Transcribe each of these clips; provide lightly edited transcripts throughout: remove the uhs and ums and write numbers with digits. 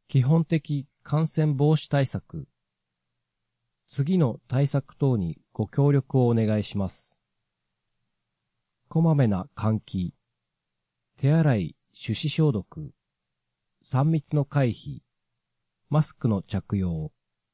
基本的感染防止対策。次の対策等にご協力をお願いします。こまめな換気、手洗い、手指消毒、3密の回避、マスクの着用。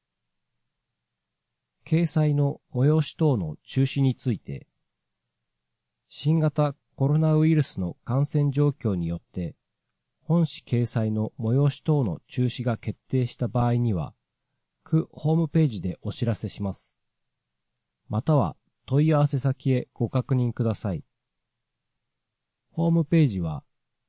掲載の催し等の中止について、新型コロナウイルスの感染状況によって、本誌掲載の催し等の中止が決定した場合には、区ホームページでお知らせします。または問い合わせ先へご確認ください。ホームページは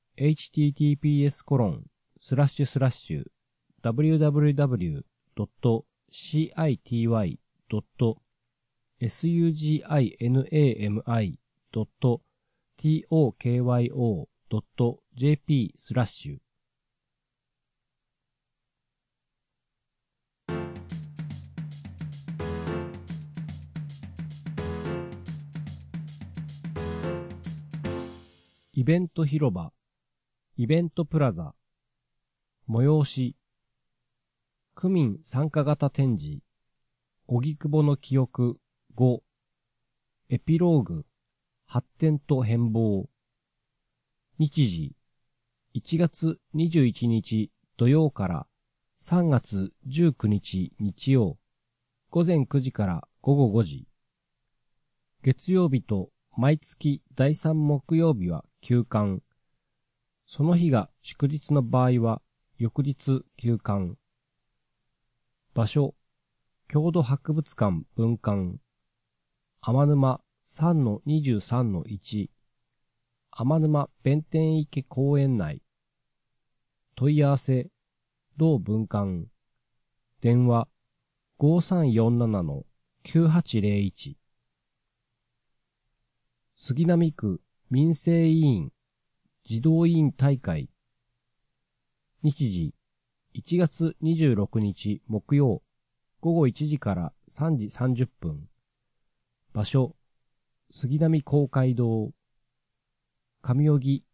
https://www.city.sugimi.tokyo.jp/ イベント広場、イベントプラザ、催し、区民参加型展示、荻窪の記憶5、エピローグ、発展と変貌。日時、1月21日土曜から3月19日日曜、午前9時から午後5時。月曜日と毎月第3木曜日は休館。その日が祝日の場合は翌日休館。場所、郷土博物館分館。天沼 3-23-1。天沼弁天池公園内。問い合わせ、同分館。電話、5347-9801。杉並区民生委員児童委員大会。日時1月26日木曜午後1時から3時30分。場所杉並公会堂。上荻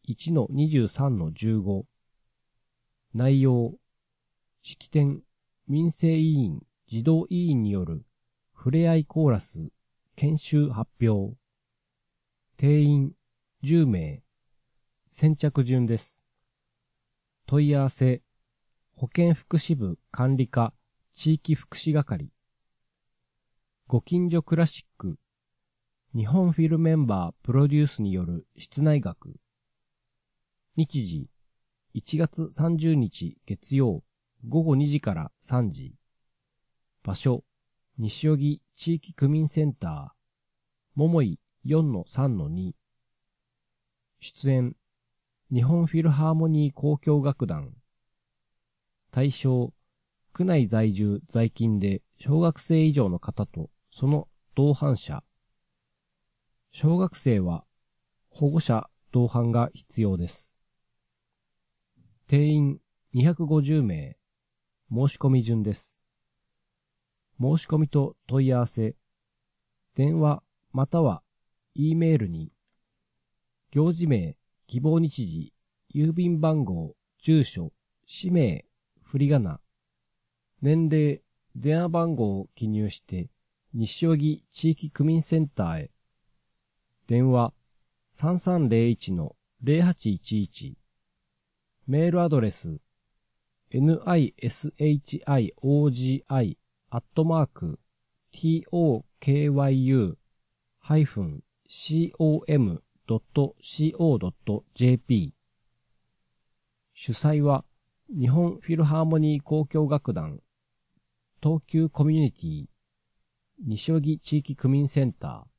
1-23-15。内容式典民生委員児童委員によるふれあいコーラス研修発表。定員10名。先着順です。問い合わせ、保健福祉部管理課地域福祉係。ご近所クラシック、日本フィルメンバープロデュースによる室内楽。日時、1月30日月曜午後2時から3時。場所、西荻地域区民センター。桃井4-3-2。出演、日本フィルハーモニー交響楽団。対象、区内在住在勤で小学生以上の方とその同伴者。小学生は保護者同伴が必要です。定員250名。申し込み順です。申し込みと問い合わせ、電話または E メールに、行事名、希望日時、郵便番号、住所、氏名、振り仮名、年齢、電話番号を記入して、西荻地域区民センターへ。電話、3301-0811。メールアドレス、nishogi@tokyu-com.co.jp。主催は、日本フィルハーモニー交響楽団、東急コミュニティ、西荻地域区民センター。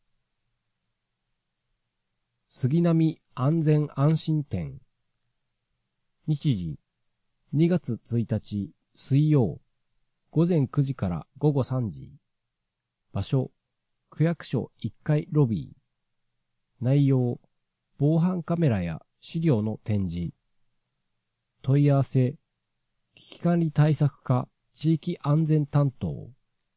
杉並安全安心展。日時、2月1日水曜、午前9時から午後3時。場所、区役所1階ロビー。内容、防犯カメラや資料の展示。問い合わせ、危機管理対策課地域安全担当。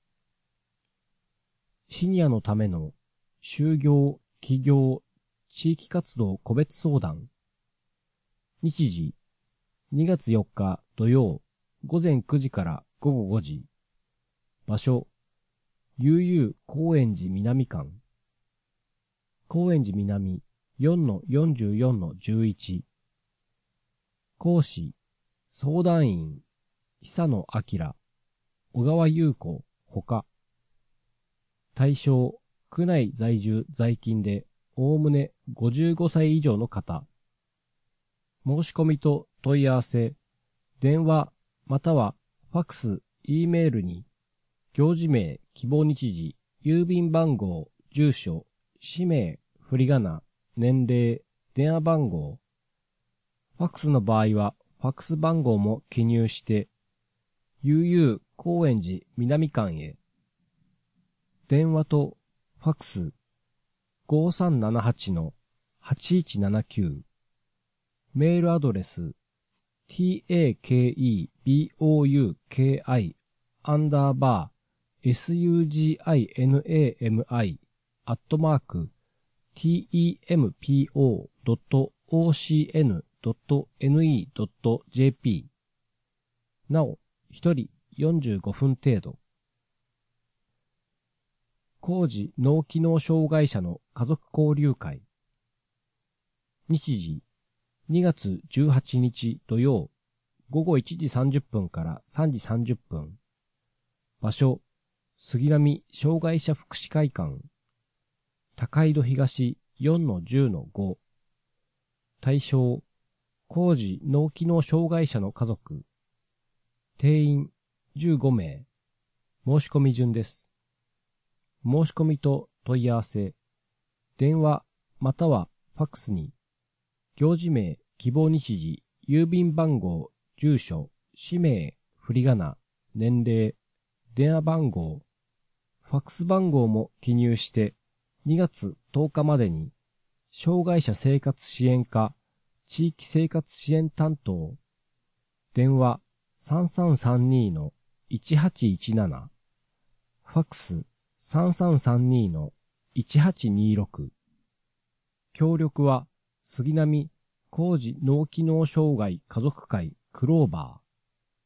シニアのための就業、起業、地域活動個別相談。日時、2月4日土曜午前9時から午後5時。場所、悠々高円寺南館。高円寺南 4-44-11。講師、相談員、久野明、小川優子、ほか。対象、区内在住在勤で、おおむね55歳以上の方。申し込みと問い合わせ、電話、またはファックス、E メールに、行事名、希望日時、郵便番号、住所、氏名、振り仮名、年齢、電話番号。ファックスの場合は、ファックス番号も記入して、悠々高円寺南館へ。電話とファックス 5378-8179。メールアドレス takebouquinami@tempo.ocn.ne.jp。 なお、一人45分程度。高次脳機能障害者の家族交流会。日時、2月18日土曜、午後1時30分から3時30分。場所、杉並障害者福祉会館。高井戸東 4-10-5。対象、高次脳機能障害者の家族。定員15名。申し込み順です。申し込みと問い合わせ、電話またはファックスに、行事名、希望日時、郵便番号、住所、氏名、振り仮名、年齢、電話番号、ファックス番号も記入して2月10日までに、障害者生活支援課、地域生活支援担当、電話3332-1817、ファックス3332-1826。協力は杉並高次脳機能障害家族会クローバー。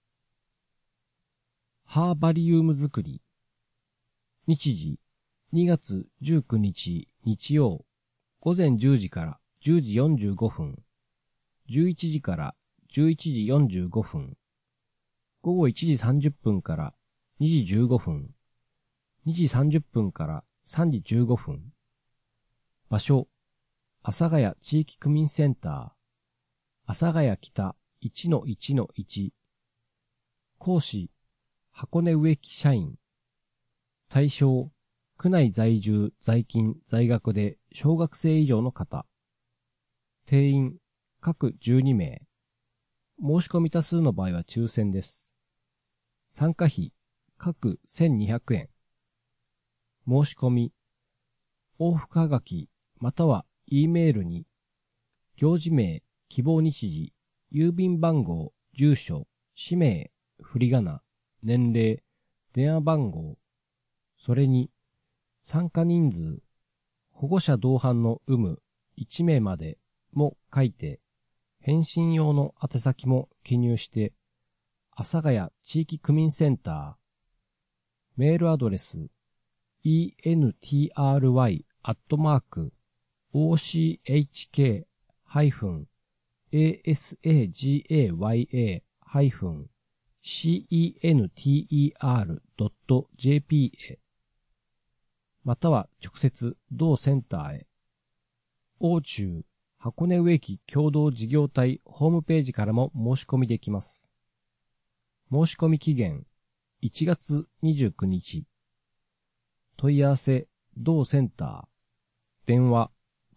ハーバリウム作り。日時2月19日日曜午前10時から10時45分。11時から11時45分。午後1時30分から2時15分。2時30分から3時15分。場所、阿佐ヶ谷地域区民センター。阿佐ヶ谷北 1-1-1。講師、箱根植木社員。対象、区内在住、在勤、在学で小学生以上の方。定員、各12名。申し込み多数の場合は抽選です。参加費、各1200円。申し込み、往復はがき、または E メールに、行事名、希望日時、郵便番号、住所、氏名、振り仮名、年齢、電話番号、それに、参加人数、保護者同伴の有無、1名までも書いて、返信用の宛先も記入して、阿佐ヶ谷地域区民センター、メールアドレス、entryashk-asaga-center.jp へ、または直接同センターへ。奥中箱根植木共同事業体ホームページからも申し込みできます。申し込み期限1月29日。問い合わせ同センター。電話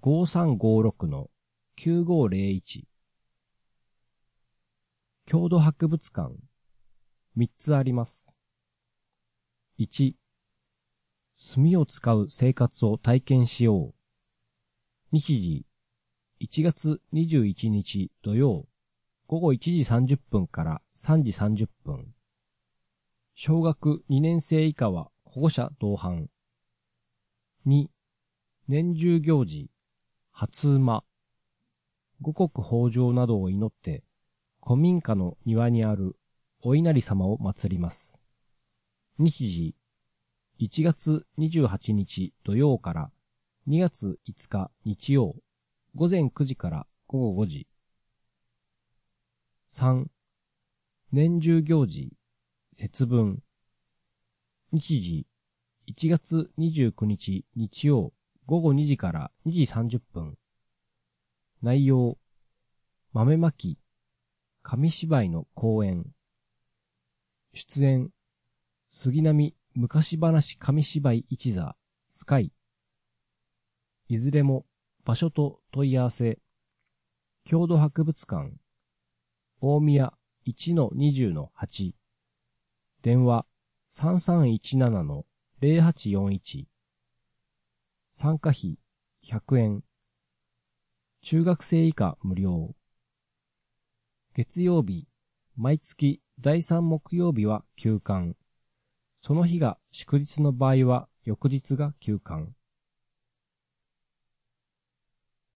5356-9501。郷土博物館。3つあります。1、炭を使う生活を体験しよう。日時、1月21日土曜、午後1時30分から3時30分。小学2年生以下は保護者同伴。2、年中行事、初馬。五穀豊穣などを祈って、古民家の庭にあるお稲荷様を祭ります。日時、1月28日土曜から2月5日日曜、午前9時から午後5時。3、年中行事、節分。日時、1月29日日曜、午後2時から2時30分。内容、豆まき、紙芝居の公演。出演、杉並昔話紙芝居一座、スカイ。いずれも場所と問い合わせ、郷土博物館、大宮 1-20-8、電話 3317-0841、参加費100円、中学生以下無料。月曜日、毎月第3木曜日は休館。その日が祝日の場合は翌日が休館。